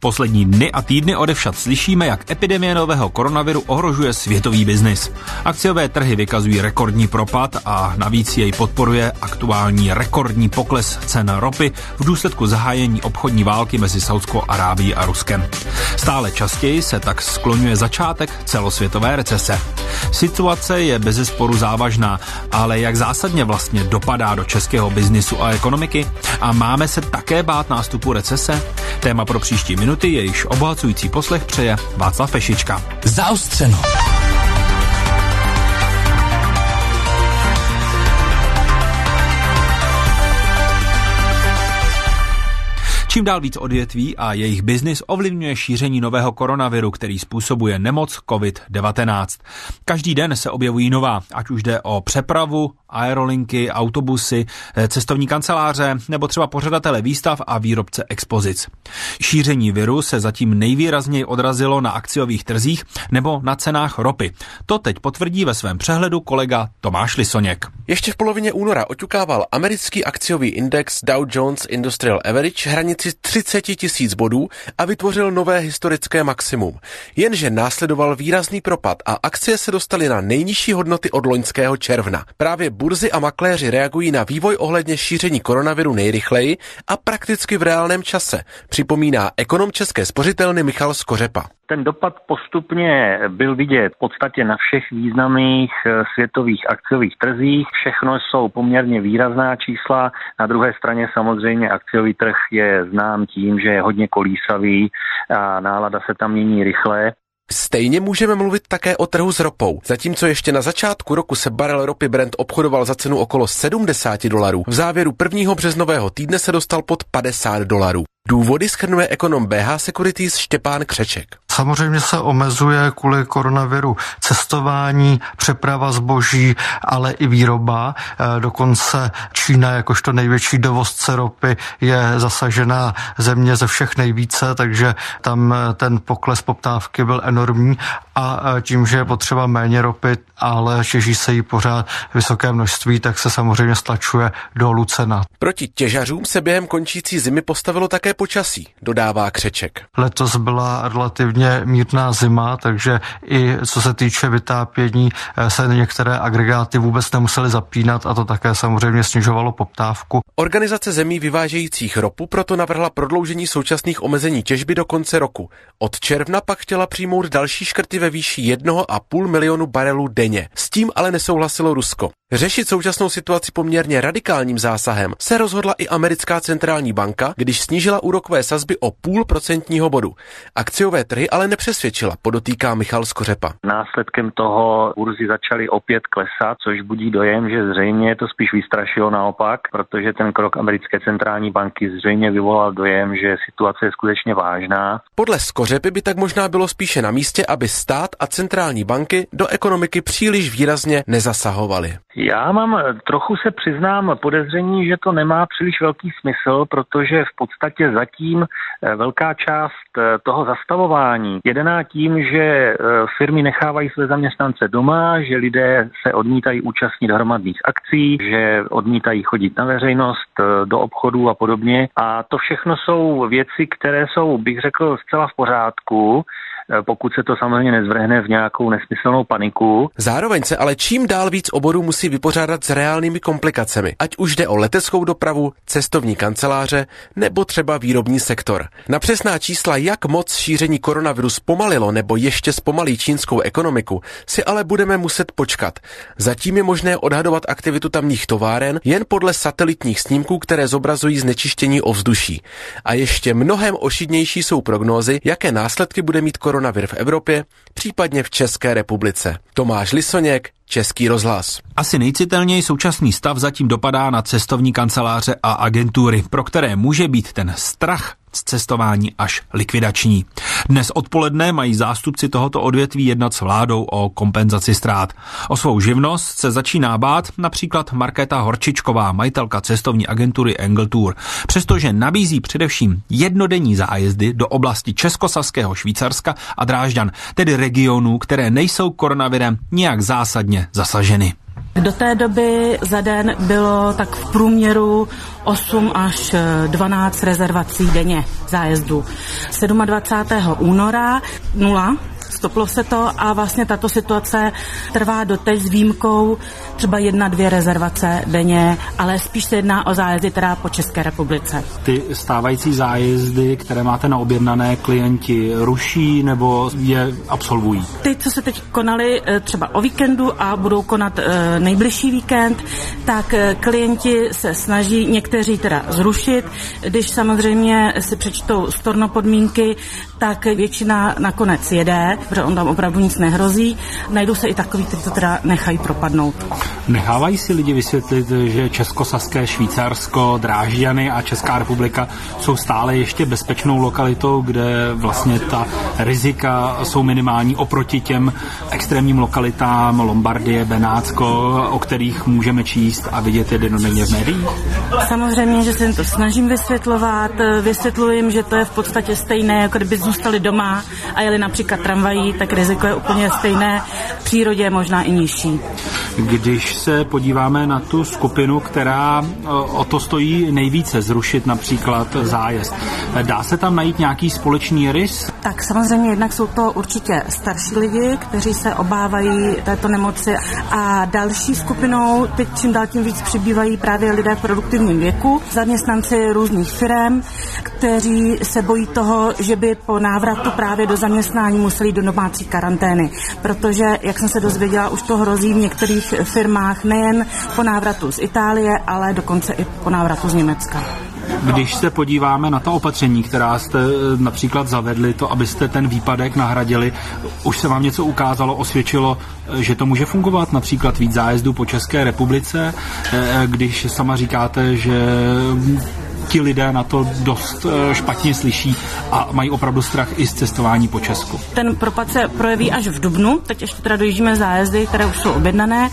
Poslední dny a týdny odevšad slyšíme, jak epidemie nového koronaviru ohrožuje světový biznis. Akciové trhy vykazují rekordní propad a navíc jej podporuje aktuální rekordní pokles cen ropy v důsledku zahájení obchodní války mezi Saudskou Arábií a Ruskem. Stále častěji se tak skloňuje začátek celosvětové recese. Situace je bezesporu závažná, ale jak zásadně vlastně dopadá do českého biznisu a ekonomiky? A máme se také bát nástupu recese? Téma pro příští minuty, jejíž obohacující poslech přeje Václav Pešička. Zaostřeno. Čím dál víc odvětví a jejich biznis ovlivňuje šíření nového koronaviru, který způsobuje nemoc COVID-19. Každý den se objevují nová, ať už jde o přepravu, aerolinky, autobusy, cestovní kanceláře nebo třeba pořadatele výstav a výrobce expozic. Šíření viru se zatím nejvýrazněji odrazilo na akciových trzích nebo na cenách ropy. To teď potvrdí ve svém přehledu kolega Tomáš Lisoněk. Ještě v polovině února oťukával americký akciový index Dow Jones Industrial Average hranici 30 000 bodů a vytvořil nové historické maximum. Jenže následoval výrazný propad a akcie se dostaly na nejnižší hodnoty od loňského června. Právě burzy a makléři reagují na vývoj ohledně šíření koronaviru nejrychleji a prakticky v reálném čase, připomíná ekonom České spořitelny Michal Skořepa. Ten dopad postupně byl vidět v podstatě na všech významných světových akciových trzích. Všechno jsou poměrně výrazná čísla. Na druhé straně samozřejmě akciový trh je znám tím, že je hodně kolísavý a nálada se tam mění rychle. Stejně můžeme mluvit také o trhu s ropou. Zatímco ještě na začátku roku se barel ropy Brent obchodoval za cenu okolo $70, v závěru 1. březnového týdne se dostal pod $50. Důvody shrnuje ekonom BH Securities Štěpán Křeček. Samozřejmě se omezuje kvůli koronaviru cestování, přeprava zboží, ale i výroba. Dokonce Čína jakožto největší dovozce ropy je zasažená země ze všech nejvíce, takže tam ten pokles poptávky byl enormní a tím, že je potřeba méně ropy, ale těží se jí pořád vysoké množství, tak se samozřejmě stlačuje dolů cena. Proti těžařům se během končící zimy postavilo také počasí, dodává Křeček. Letos byla relativně mírná zima, takže i co se týče vytápění se některé agregáty vůbec nemusely zapínat a to také samozřejmě snižovalo poptávku. Organizace zemí vyvážejících ropu proto navrhla prodloužení současných omezení těžby do konce roku. Od června pak chtěla přijmout další škrty ve výši 1,5 milionu barelů denně. S tím ale nesouhlasilo Rusko. Řešit současnou situaci poměrně radikálním zásahem se rozhodla i americká centrální banka, když snížila úrokové sazby o 0,5% bodu. Akciové trhy ale nepřesvědčila, podotýká Michal Skořepa. Následkem toho burzy začaly opět klesat, což budí dojem, že zřejmě to spíš vystrašilo naopak, protože ten krok americké centrální banky zřejmě vyvolal dojem, že situace je skutečně vážná. Podle Skořepy by tak možná bylo spíše na místě, aby stát a centrální banky do ekonomiky příliš výrazně nezasahovaly. Já mám trochu, se přiznám, podezření, že to nemá příliš velký smysl, protože v podstatě zatím velká část toho zastavování je daná tím, že firmy nechávají své zaměstnance doma, že lidé se odmítají účastnit hromadných akcí, že odmítají chodit na veřejnost, do obchodů a podobně. A to všechno jsou věci, které jsou, bych řekl, zcela v pořádku, pokud se to samozřejmě nezvrhne v nějakou nesmyslnou paniku. Zároveň se ale čím dál víc oborů musí vypořádat s reálnými komplikacemi, ať už jde o leteckou dopravu, cestovní kanceláře nebo třeba výrobní sektor. Na přesná čísla, jak moc šíření koronaviru zpomalilo nebo ještě zpomalí čínskou ekonomiku, si ale budeme muset počkat. Zatím je možné odhadovat aktivitu tamních továren jen podle satelitních snímků, které zobrazují znečištění ovzduší. A ještě mnohem ošidnější jsou prognózy, jaké následky bude mít koronavir v Evropě, případně v České republice. Tomáš Lisoněk, Český rozhlas. Asi nejcitelněji současný stav zatím dopadá na cestovní kanceláře a agentury, pro které může být ten strach z cestování až likvidační. Dnes odpoledne mají zástupci tohoto odvětví jednat s vládou o kompenzaci ztrát. O svou živnost se začíná bát například Markéta Horčičková, majitelka cestovní agentury Angle Tour, přestože nabízí především jednodenní zájezdy do oblasti Českosaského Švýcarska a Drážďan, tedy regionů, které nejsou koronavirem nijak zásadně zasaženy. Do té doby za den bylo tak v průměru 8 až 12 rezervací denně zájezdů. 27. února 0. Stoplo se to a vlastně tato situace trvá doteď s výjimkou třeba 1-2 rezervace denně, ale spíš se jedná o zájezdy teda po České republice. Ty stávající zájezdy, které máte naobjednané, klienti ruší nebo je absolvují? Ty, co se teď konaly třeba o víkendu a budou konat nejbližší víkend, tak klienti se snaží někteří teda zrušit. Když samozřejmě si přečtou stornopodmínky, tak většina nakonec jede, protože on tam opravdu nic nehrozí. Najdou se i takový, kteří to teda nechají propadnout. Nehávají si lidi vysvětlit, že Českosaské, Švýcarsko, Drážďany a Česká republika jsou stále ještě bezpečnou lokalitou, kde vlastně ta rizika jsou minimální oproti těm extrémním lokalitám Lombardie, Benátsko, o kterých můžeme číst a vidět je dennodenně v médiích? Samozřejmě, že se jim to snažím vysvětlovat. Vysvětluji jim, že to je v podstatě stejné, jako kdyby zůstali doma a jeli například tramvají, tak riziko je úplně stejné. V přírodě je možná i nižší. Když se podíváme na tu skupinu, která o to stojí nejvíce, zrušit například zájezd, dá se tam najít nějaký společný rys? Tak samozřejmě jednak jsou to určitě starší lidi, kteří se obávají této nemoci a další skupinou teď čím dál tím víc přibývají právě lidé v produktivním věku, zaměstnanci různých firem, kteří se bojí toho, že by po návratu právě do zaměstnání museli do domácí karantény, protože, jak jsem se dozvěděla, už to hrozí v některých firmách nejen po návratu z Itálie, ale dokonce i po návratu z Německa. Když se podíváme na ta opatření, která jste například zavedli, to, abyste ten výpadek nahradili, už se vám něco ukázalo, osvědčilo, že to může fungovat, například víc zájezdů po České republice, když sama říkáte, že ti lidé na to dost špatně slyší a mají opravdu strach i z cestování po Česku. Ten propad se projeví až v dubnu, teď ještě teda dojíždíme zájezdy, které už jsou objednané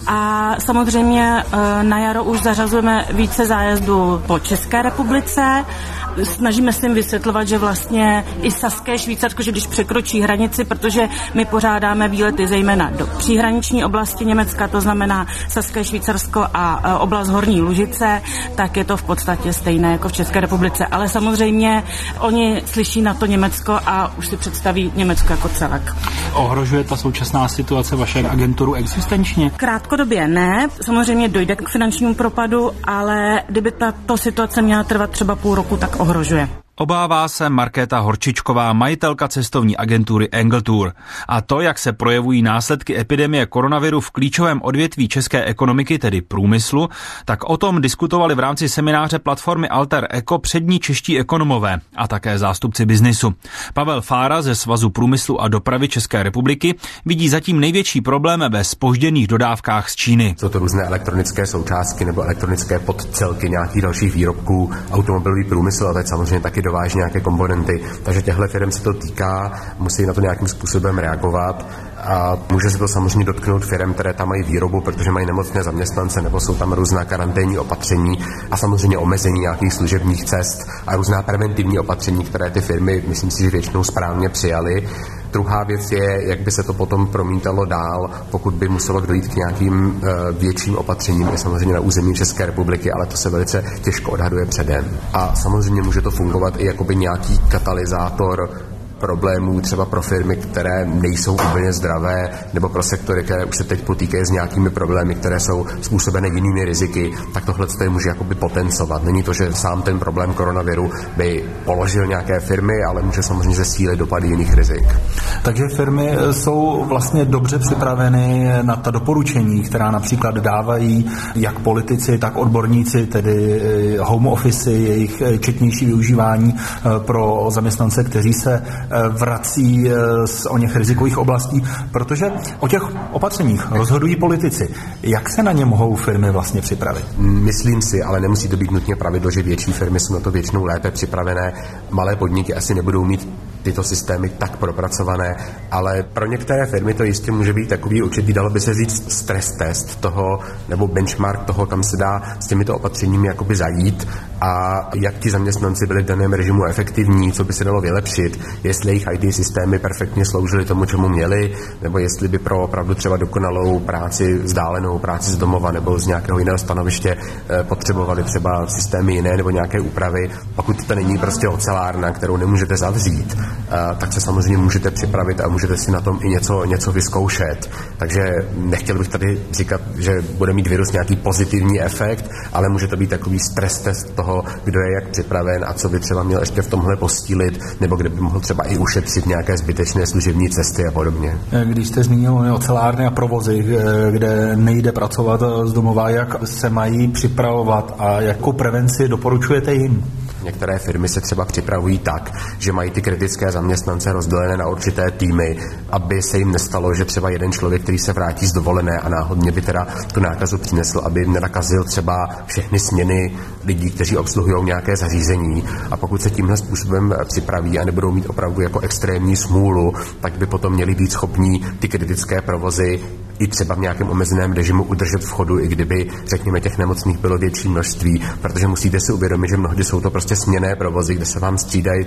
a samozřejmě na jaro už zařazujeme více zájezdů po České republice. Snažíme se jim vysvětlovat, že vlastně i Saské Švýcarsko, že když překročí hranici, protože my pořádáme výlety zejména do příhraniční oblasti Německa, to znamená Saské Švýcarsko a oblast Horní Lužice, tak je to v podstatě stejné jako v České republice. Ale samozřejmě oni slyší na to Německo a už si představí Německo jako celek. Ohrožuje ta současná situace vaše agenturu existenčně? Krátkodobě ne, samozřejmě dojde k finančnímu propadu, ale kdyby tato situace měla trvat třeba půl roku, tak ohrožuje. Obává se Markéta Horčičková, majitelka cestovní agentury Engletour. A to, jak se projevují následky epidemie koronaviru v klíčovém odvětví české ekonomiky, tedy průmyslu, tak o tom diskutovali v rámci semináře platformy Alter Eko přední čeští ekonomové a také zástupci biznisu. Pavel Fára ze Svazu průmyslu a dopravy České republiky vidí zatím největší problém ve zpožděných dodávkách z Číny. Jsou to různé elektronické součástky nebo elektronické podcelky nějakých dalších výrobků, automobilový průmysl a teď samozřejmě taky dováží nějaké komponenty, takže těchto firm se to týká, musí na to nějakým způsobem reagovat a může se to samozřejmě dotknout firm, které tam mají výrobu, protože mají nemocné zaměstnance nebo jsou tam různá karanténní opatření a samozřejmě omezení nějakých služebních cest a různá preventivní opatření, které ty firmy, myslím si, že většinou správně přijaly. Druhá věc je, jak by se to potom promítalo dál, pokud by muselo dojít k nějakým větším opatřením, je samozřejmě na území České republiky, ale to se velice těžko odhaduje předem. A samozřejmě může to fungovat i jakoby nějaký katalyzátor problémů třeba pro firmy, které nejsou úplně zdravé, nebo pro sektory, které už se teď potýkají s nějakými problémy, které jsou způsobené jinými riziky, tak tohle to může jakoby potencovat. Není to, že sám ten problém koronaviru by položil nějaké firmy, ale může samozřejmě zesílit dopady jiných rizik. Takže firmy jsou vlastně dobře připraveny na ta doporučení, která například dávají jak politici, tak odborníci, tedy home office, jejich četnější využívání pro zaměstnance, kteří se vrací z oněch rizikových oblastí, protože o těch opatřeních rozhodují politici. Jak se na ně mohou firmy vlastně připravit? Myslím si, ale nemusí to být nutně pravidlo, že větší firmy jsou na to většinou lépe připravené. Malé podniky asi nebudou mít tyto systémy tak propracované, ale pro některé firmy to jistě může být takový určitý, dalo by se říct, stres test toho, nebo benchmark toho, kam se dá s těmito opatřeními jakoby zajít a jak ti zaměstnanci byli v daném režimu efektivní, co by se dalo vylepšit, jestli jejich IT systémy perfektně sloužily tomu, čemu měli, nebo jestli by pro opravdu třeba dokonalou práci vzdálenou, práci z domova nebo z nějakého jiného stanoviště potřebovali třeba systémy jiné nebo nějaké úpravy. Pokud to není prostě ocelárna, kterou nemůžete zavřít, tak se samozřejmě můžete připravit a můžete si na tom i něco vyzkoušet. Takže nechtěl bych tady říkat, že bude mít virus nějaký pozitivní efekt, ale může to být takový stres test toho, kdo je jak připraven a co by třeba měl ještě v tomhle postílit, nebo kde by mohl třeba i ušetřit nějaké zbytečné služební cesty a podobně. Když jste zmínil ocelárny a provozy, kde nejde pracovat z domova, jak se mají připravovat a jakou prevenci doporučujete jim? Některé firmy se třeba připravují tak, že mají ty kritické zaměstnance rozdělené na určité týmy, aby se jim nestalo, že třeba jeden člověk, který se vrátí z dovolené a náhodně by teda tu nákazu přinesl, aby nenakazil třeba všechny směny lidí, kteří obsluhují nějaké zařízení. A pokud se tímhle způsobem připraví a nebudou mít opravdu jako extrémní smůlu, tak by potom měli být schopní ty kritické provozy i třeba v nějakém omezeném režimu udržet v chodu, i kdyby, řekněme, těch nemocných bylo větší množství, protože musíte si uvědomit, že mnohdy jsou to prostě směnné provozy, kde se vám střídají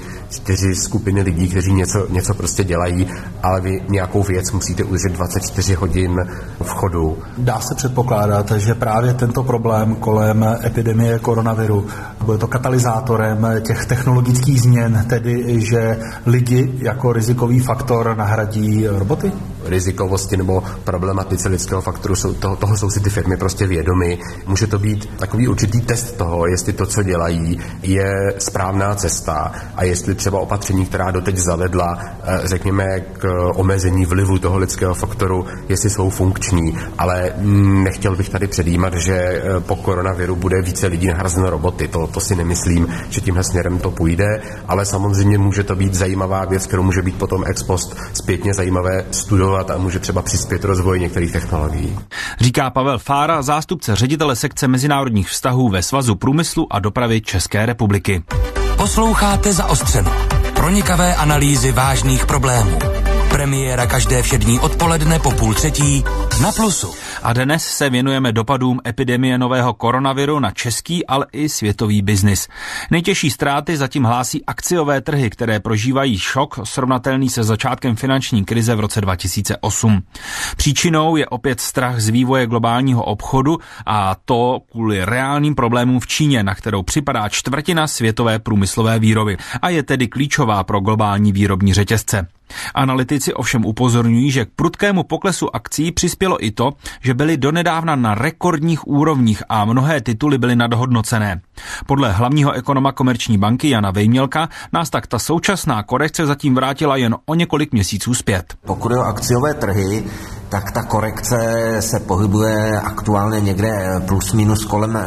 3-4 skupiny lidí, kteří něco prostě dělají, ale vy nějakou věc musíte udržet 24 hodin v chodu. Dá se předpokládat, že právě tento problém kolem epidemie koronaviru bude to katalyzátorem těch technologických změn, tedy že lidi jako rizikový faktor nahradí roboty? Rizikovosti nebo problematice lidského faktoru toho jsou si ty firmy prostě vědomy. Může to být takový určitý test toho, jestli to, co dělají, je správná cesta a jestli třeba opatření, která doteď zavedla, řekněme, k omezení vlivu toho lidského faktoru, jestli jsou funkční. Ale nechtěl bych tady předjímat, že po koronaviru bude více lidí nahrazeno roboty. To si nemyslím, že tímhle směrem to půjde, ale samozřejmě může to být zajímavá věc, kterou může být potom ex post zpětně zajímavé studovat a může třeba přispět rozvoji některých technologií. Říká Pavel Fára, zástupce ředitele sekce mezinárodních vztahů ve Svazu průmyslu a dopravy České republiky. Posloucháte Zaostřeno. Pronikavé analýzy vážných problémů. Premiéra každé všední odpoledne po 2:30 na Plusu. A dnes se věnujeme dopadům epidemie nového koronaviru na český, ale i světový biznis. Nejtěžší ztráty zatím hlásí akciové trhy, které prožívají šok srovnatelný se začátkem finanční krize v roce 2008. Příčinou je opět strach z vývoje globálního obchodu a to kvůli reálným problémům v Číně, na kterou připadá 1/4 světové průmyslové výroby a je tedy klíčová pro globální výrobní řetězce. Analytici ovšem upozorňují, že k prudkému poklesu akcií přispělo i to, že byly donedávna na rekordních úrovních a mnohé tituly byly nadhodnocené. Podle hlavního ekonoma Komerční banky Jana Vejmělka nás tak ta současná korekce zatím vrátila jen o několik měsíců zpět. Pokud je o akciové trhy, tak ta korekce se pohybuje aktuálně někde plus minus kolem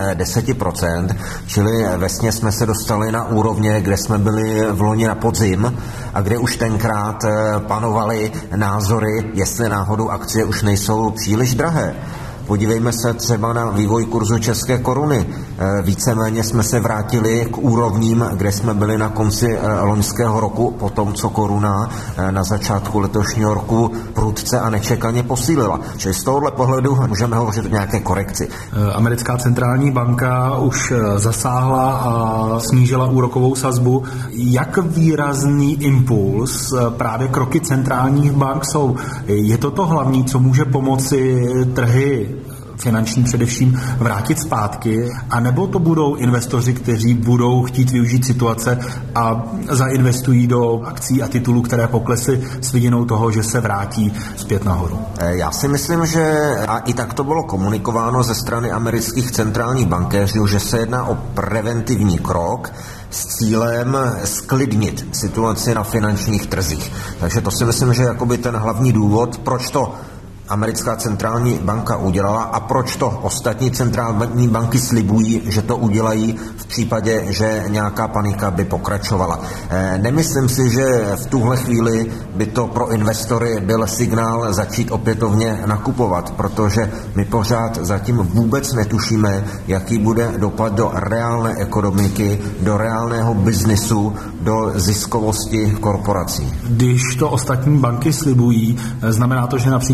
10%, čili vesměs jsme se dostali na úrovně, kde jsme byli v loni na podzim a kde už tenkrát panovaly názory, jestli náhodou akcie už nejsou příliš drahé. Podívejme se třeba na vývoj kurzu české koruny. Víceméně jsme se vrátili k úrovním, kde jsme byli na konci loňského roku, po tom, co koruna na začátku letošního roku prudce a nečekaně posílila. Čili z tohohle pohledu můžeme hovořit o nějaké korekci. Americká centrální banka už zasáhla a snížila úrokovou sazbu. Jak výrazný impuls právě kroky centrálních bank jsou? Je to hlavní, co může pomoci trhy finanční především vrátit zpátky, anebo to budou investoři, kteří budou chtít využít situace a zainvestují do akcí a titulů, které poklesly s vidinou toho, že se vrátí zpět nahoru? Já si myslím, že a i tak to bylo komunikováno ze strany amerických centrálních bankéřů, že se jedná o preventivní krok s cílem sklidnit situaci na finančních trzích. Takže to si myslím, že je jakoby ten hlavní důvod, proč to americká centrální banka udělala a proč to ostatní centrální banky slibují, že to udělají v případě, že nějaká panika by pokračovala. Nemyslím si, že v tuhle chvíli by to pro investory byl signál začít opětovně nakupovat, protože my pořád zatím vůbec netušíme, jaký bude dopad do reálné ekonomiky, do reálného biznisu, do ziskovosti korporací. Když to ostatní banky slibují, znamená to, že například ECB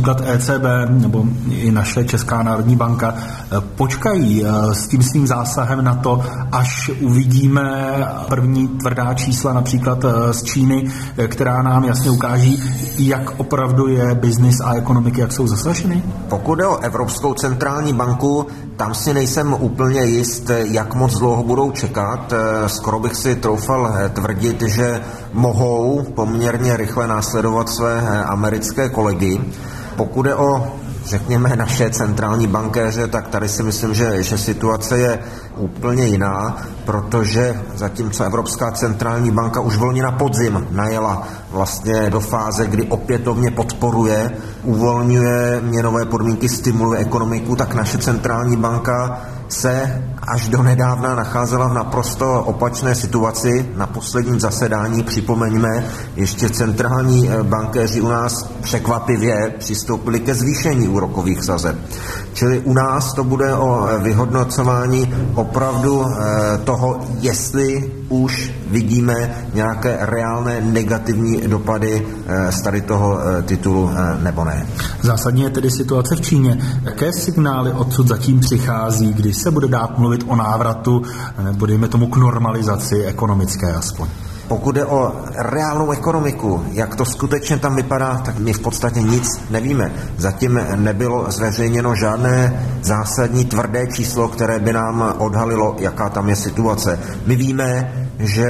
ECB nebo i naše Česká národní banka počkají s tím svým zásahem na to, až uvidíme první tvrdá čísla například z Číny, která nám jasně ukáží, jak opravdu je biznis a ekonomiky, jak jsou zasaženy? Pokud jde o Evropskou centrální banku, tam si nejsem úplně jist, jak moc dlouho budou čekat. Skoro bych si troufal tvrdit, že mohou poměrně rychle následovat své americké kolegy. Pokud jde o, řekněme, naše centrální bankéře, tak tady si myslím, že situace je úplně jiná, protože zatímco Evropská centrální banka už volně na podzim najela vlastně do fáze, kdy opětovně podporuje, uvolňuje měnové podmínky, stimuluje ekonomiku, tak naše centrální banka se až do nedávna nacházela v naprosto opačné situaci. Na posledním zasedání, připomeňme, ještě centrální bankéři u nás překvapivě přistoupili ke zvýšení úrokových sazeb. Čili u nás to bude o vyhodnocování opravdu toho, jestli už vidíme nějaké reálné negativní dopady z tady toho titulu nebo ne. Zásadně je tedy situace v Číně. Jaké signály odsud zatím přichází, když se bude dát mluvit o návratu, nebo dejme tomu k normalizaci ekonomické aspoň? Pokud jde o reálnou ekonomiku, jak to skutečně tam vypadá, tak my v podstatě nic nevíme. Zatím nebylo zveřejněno žádné zásadní tvrdé číslo, které by nám odhalilo, jaká tam je situace. My víme, že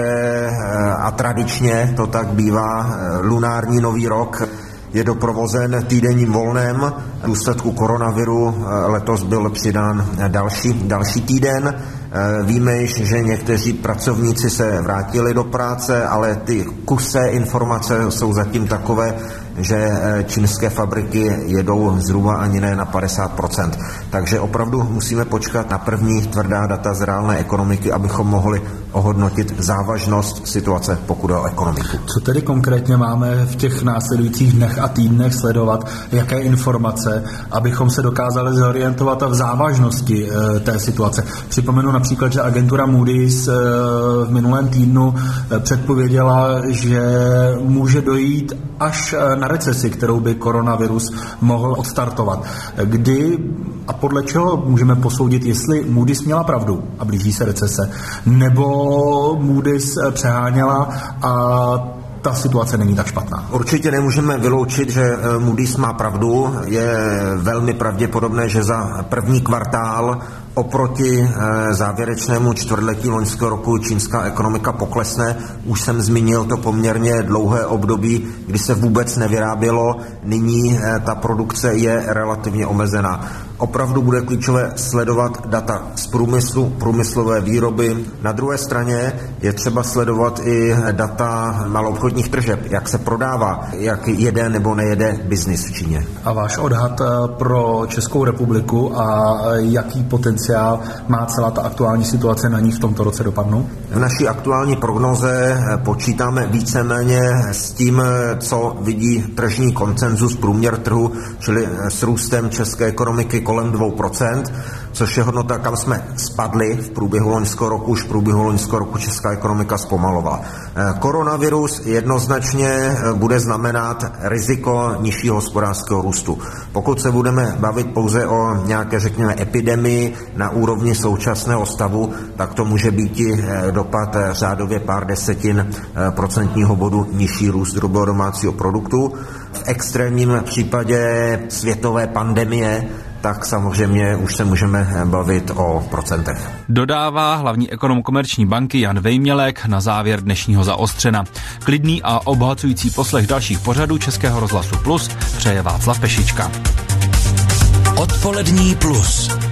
a tradičně to tak bývá, lunární nový rok je doprovozen týdenním volnem. V důsledku koronaviru letos byl přidán další týden. Víme již, že někteří pracovníci se vrátili do práce, ale ty kusé informace jsou zatím takové, že čínské fabriky jedou zhruba ani ne na 50%. Takže opravdu musíme počkat na první tvrdá data z reálné ekonomiky, abychom mohli ohodnotit závažnost situace, pokud jde o ekonomiku. Co tedy konkrétně máme v těch následujících dnech a týdnech sledovat, jaké informace, abychom se dokázali zorientovat v závažnosti té situace? Připomenu například, že agentura Moody's v minulém týdnu předpověděla, že může dojít až na recesi, kterou by koronavirus mohl odstartovat. Kdy a podle čeho můžeme posoudit, jestli Moody's měla pravdu a blíží se recese, nebo Moody's přeháněla a ta situace není tak špatná? Určitě nemůžeme vyloučit, že Moody's má pravdu. Je velmi pravděpodobné, že za první kvartál oproti závěrečnému čtvrtletí loňského roku čínská ekonomika poklesne. Už jsem zmínil to poměrně dlouhé období, kdy se vůbec nevyrábělo. Nyní ta produkce je relativně omezená. Opravdu bude klíčové sledovat data z průmyslu, průmyslové výroby. Na druhé straně je třeba sledovat i data maloobchodních tržeb, jak se prodává, jak jede nebo nejede biznis v Číně. A váš odhad pro Českou republiku a jaký potenciál má celá ta aktuální situace na ní v tomto roce dopadnout? V naší aktuální prognoze počítáme víceméně s tím, co vidí tržní konsenzus, průměr trhu, čili s růstem české ekonomiky kolem 2%, což je hodnota, kam jsme spadli v průběhu loňského roku. Už v průběhu loňského roku česká ekonomika zpomalovala. Koronavirus jednoznačně bude znamenat riziko nižšího hospodářského růstu. Pokud se budeme bavit pouze o nějaké, řekněme, epidemii na úrovni současného stavu, tak to může být i dopad řádově pár desetin procentního bodu nižší růst hrubého domácího produktu. V extrémním případě světové pandemie tak samozřejmě už se můžeme bavit o procentech. Dodává hlavní ekonom Komerční banky Jan Vejmělek na závěr dnešního Zaostřena. Klidný a obohacující poslech dalších pořadů Českého rozhlasu Plus přeje Václav Pešička. Odpolední Plus.